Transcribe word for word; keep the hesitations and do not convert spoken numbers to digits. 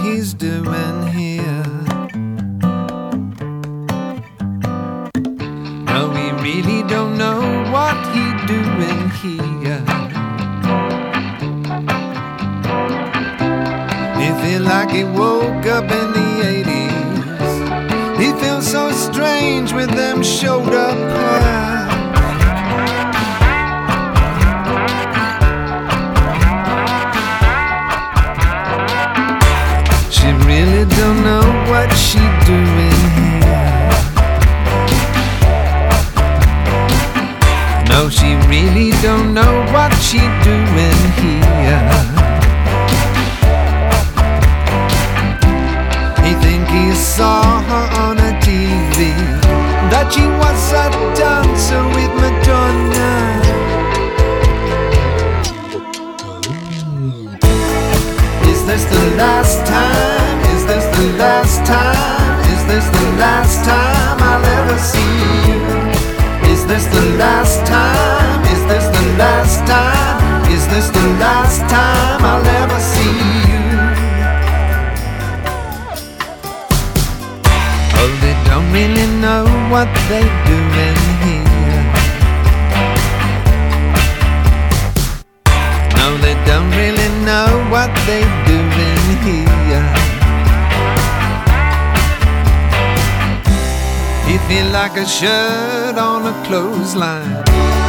he's doing here. No, we really don't know what he's doing here. He feel like he woke up in the eighties. He feels so strange with them shoulder pads. She really don't know what she doing here. No, she really don't know what she doing here. He think he saw her on a T V, that she was a dancer with Madonna. Is this the last time? Is this the last time? Is this the last time I'll ever see you? Is this the last time? Is this the last time? Is this the last time I'll ever see you? Oh, they don't really know what they doing here. No, they don't really know what they doing here. He feel like a shirt on a clothesline.